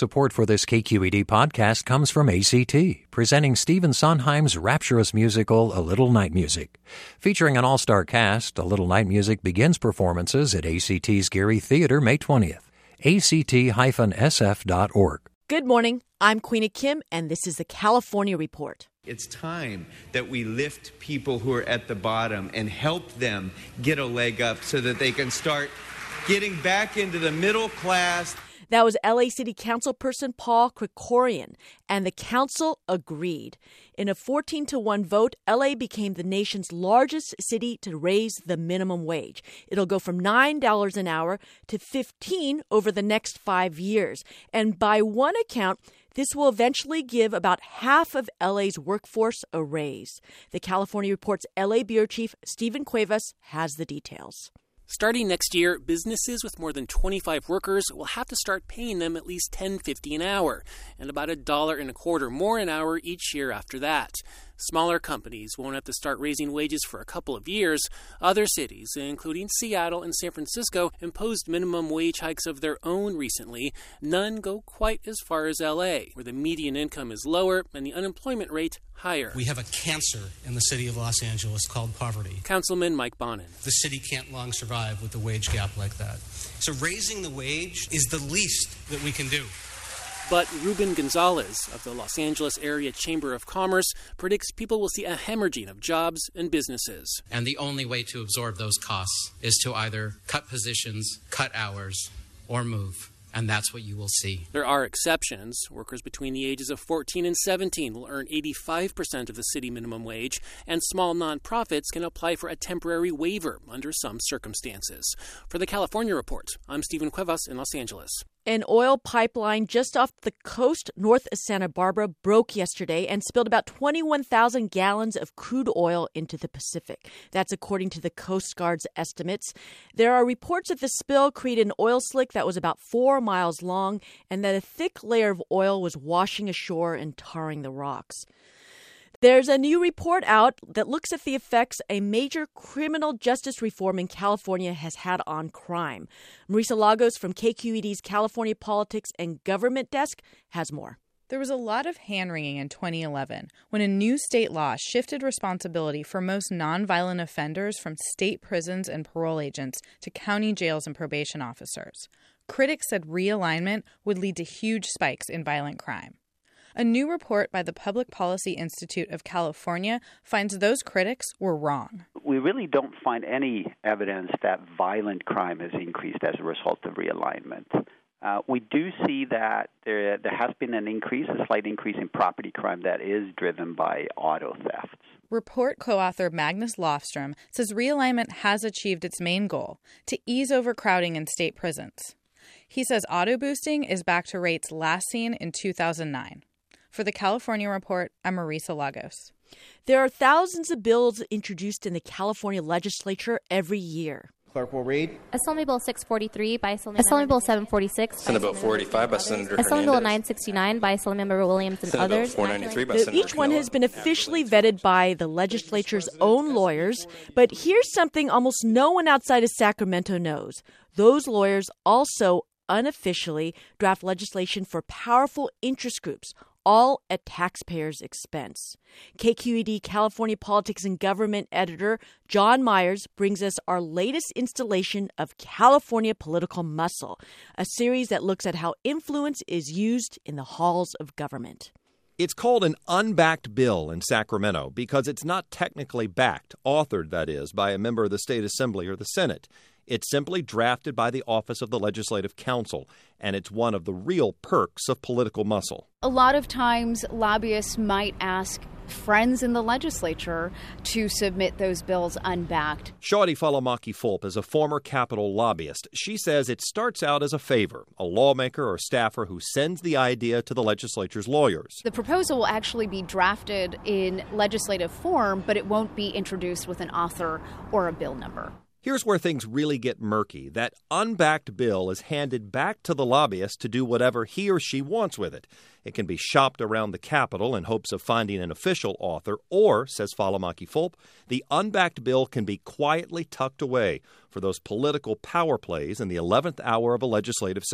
Support for this KQED podcast comes from ACT, presenting Stephen Sondheim's rapturous musical, A Little Night Music. Featuring an all-star cast, A Little Night Music begins performances at ACT's Geary Theater May 20th. ACT-SF.org. Good morning. I'm Queena Kim, and this is the California Report. It's time that we lift people who are at the bottom and help them get a leg up so that they can start getting back into the middle class. That was LA City Councilperson Paul Krikorian, and the council agreed. In a 14-1 vote, LA became the nation's largest city to raise the minimum wage. It'll go from $9 an hour to $15 over the next 5 years. And by one account, this will eventually give about half of LA's workforce a raise. The California Report's LA Bureau Chief Stephen Cuevas has the details. Starting next year, businesses with more than 25 workers will have to start paying them at least $10.50 an hour, and about $1.25 more an hour each year after that. Smaller companies won't have to start raising wages for a couple of years. Other cities, including Seattle and San Francisco, imposed minimum wage hikes of their own recently. None go quite as far as LA, where the median income is lower and the unemployment rate higher. We have a cancer in the city of Los Angeles called poverty. Councilman Mike Bonin. The city can't long survive with a wage gap like that. So raising the wage is the least that we can do. But Ruben Gonzalez of the Los Angeles Area Chamber of Commerce predicts people will see a hemorrhaging of jobs and businesses. And the only way to absorb those costs is to either cut positions, cut hours, or move. And that's what you will see. There are exceptions. Workers between the ages of 14 and 17 will earn 85% of the city minimum wage, and small nonprofits can apply for a temporary waiver under some circumstances. For the California Report, I'm Stephen Cuevas in Los Angeles. An oil pipeline just off the coast north of Santa Barbara broke yesterday and spilled about 21,000 gallons of crude oil into the Pacific. That's according to the Coast Guard's estimates. There are reports that the spill created an oil slick that was about 4 miles long and that a thick layer of oil was washing ashore and tarring the rocks. There's a new report out that looks at the effects a major criminal justice reform in California has had on crime. Marisa Lagos from KQED's California Politics and Government Desk has more. There was a lot of hand-wringing in 2011 when a new state law shifted responsibility for most nonviolent offenders from state prisons and parole agents to county jails and probation officers. Critics said realignment would lead to huge spikes in violent crime. A new report by the Public Policy Institute of California finds those critics were wrong. We really don't find any evidence that violent crime has increased as a result of realignment. We do see that there has been a slight increase in property crime that is driven by auto thefts. Report co-author Magnus Lofstrom says realignment has achieved its main goal, to ease overcrowding in state prisons. He says auto boosting is back to rates last seen in 2009. For the California Report, I'm Marisa Lagos. There are thousands of bills introduced in the California legislature every year. Clerk will read. Assembly Bill 643 by Assembly Bill 746. Senate Bill 485 by Senator Assembly Hernandez. Bill 969 by Assemblymember Williams and Senate others. Bill 493 by Senator Each one Canela. has been officially vetted by the legislature's own lawyers. But here's something almost no one outside of Sacramento knows. Those lawyers also unofficially draft legislation for powerful interest groups, all at taxpayers' expense. KQED California Politics and Government editor John Myers brings us our latest installation of California Political Muscle, a series that looks at how influence is used in the halls of government. It's called an unbacked bill in Sacramento because it's not technically backed, authored, that is, by a member of the state assembly or the Senate. It's simply drafted by the Office of the Legislative Counsel, and it's one of the real perks of political muscle. A lot of times, lobbyists might ask friends in the legislature to submit those bills unbacked. Shawty Falamaki-Fulp is a former Capitol lobbyist. She says it starts out as a favor, a lawmaker or staffer who sends the idea to the legislature's lawyers. The proposal will actually be drafted in legislative form, but it won't be introduced with an author or a bill number. Here's where things really get murky. That unbacked bill is handed back to the lobbyist to do whatever he or she wants with it. It can be shopped around the Capitol in hopes of finding an official author, or, says Falamaki-Fulp, the unbacked bill can be quietly tucked away for those political power plays in the 11th hour of a legislative session.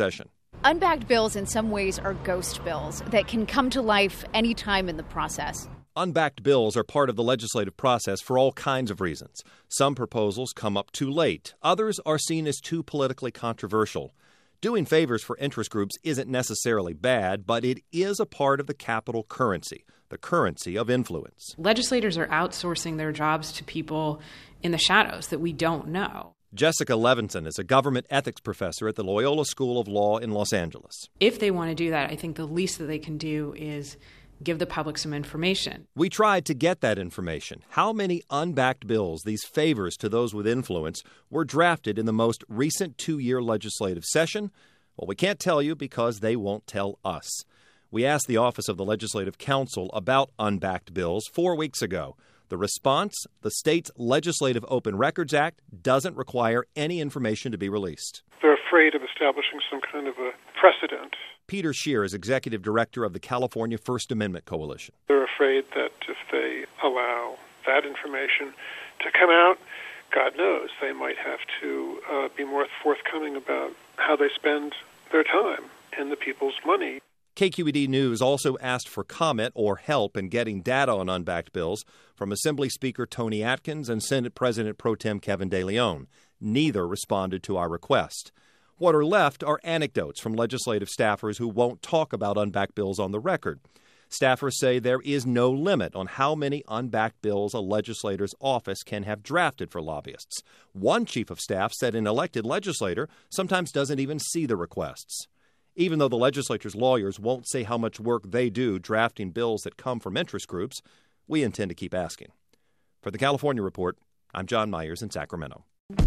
Unbacked bills in some ways are ghost bills that can come to life anytime in the process. Unbacked bills are part of the legislative process for all kinds of reasons. Some proposals come up too late. Others are seen as too politically controversial. Doing favors for interest groups isn't necessarily bad, but it is a part of the capital currency, the currency of influence. Legislators are outsourcing their jobs to people in the shadows that we don't know. Jessica Levinson is a government ethics professor at the Loyola School of Law in Los Angeles. If they want to do that, I think the least that they can do is give the public some information. We tried to get that information. How many unbacked bills, these favors to those with influence, were drafted in the most recent 2-year legislative session? Well, we can't tell you because they won't tell us. We asked the Office of the Legislative Counsel about unbacked bills 4 weeks ago. The response, the state's Legislative Open Records Act doesn't require any information to be released. They're afraid of establishing some kind of a precedent. Peter Scheer is executive director of the California First Amendment Coalition. They're afraid that if they allow that information to come out, God knows, they might have to be more forthcoming about how they spend their time and the people's money. KQED News also asked for comment or help in getting data on unbacked bills from Assembly Speaker Tony Atkins and Senate President Pro Tem Kevin De Leon. Neither responded to our request. What are left are anecdotes from legislative staffers who won't talk about unbacked bills on the record. Staffers say there is no limit on how many unbacked bills a legislator's office can have drafted for lobbyists. One chief of staff said an elected legislator sometimes doesn't even see the requests. Even though the legislature's lawyers won't say how much work they do drafting bills that come from interest groups, we intend to keep asking. For the California Report, I'm John Myers in Sacramento.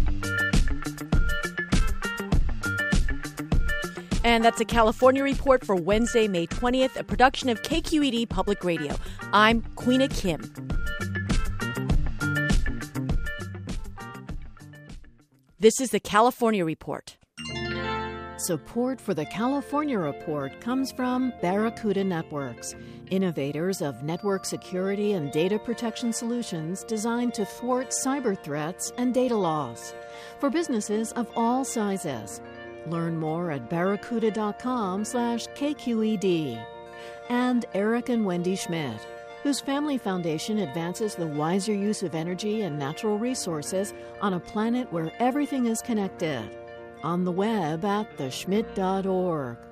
And that's a California Report for Wednesday, May 20th, a production of KQED Public Radio. I'm Queena Kim. This is the California Report. Support for the California Report comes from Barracuda Networks, innovators of network security and data protection solutions designed to thwart cyber threats and data loss for businesses of all sizes. Learn more at barracuda.com/KQED. And Eric and Wendy Schmidt, whose family foundation advances the wiser use of energy and natural resources on a planet where everything is connected. On the web at theschmidt.org.